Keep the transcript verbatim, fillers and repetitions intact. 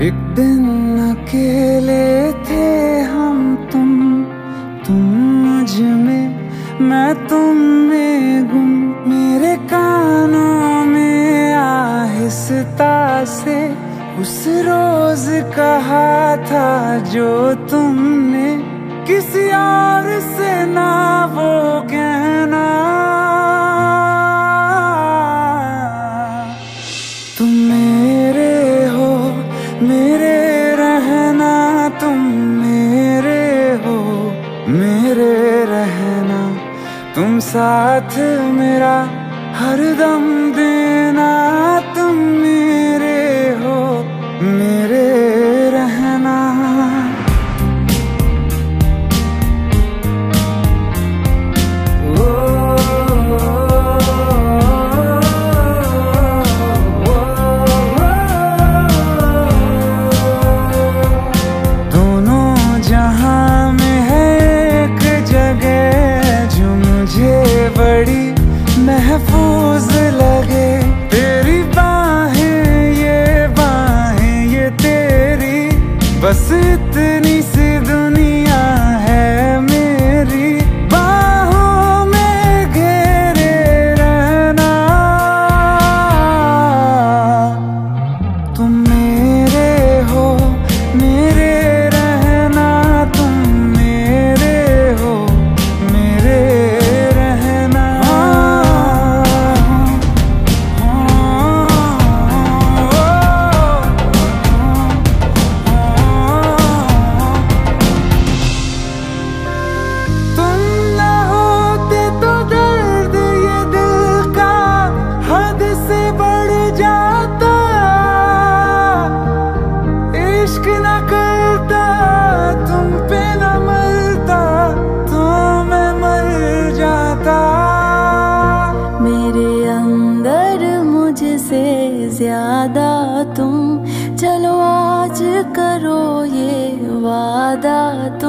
एक दिन अकेले थे हम तुम तुम मुझ में मैं तुम में गुम। मेरे कानों में आहिस्ता से उस रोज कहा था जो तुमने किसी और से ना वो कहना। तुम मेरे हो मेरे रहना, तुम मेरे हो मेरे रहना, तुम साथ मेरा हरदम देना। तुम मेरे हो मेरे रहना। बड़ी महफूज लगे तेरी बाहें, ये बाहें ये तेरी, बस इतनी सी दुनिया है मेरी। बाहों में घेरे रहना, तुम मेरे हो मेरे रहना, तुम मेरे हो मेरे। मुझसे ज्यादा तुम चलो आज करो ये वादा।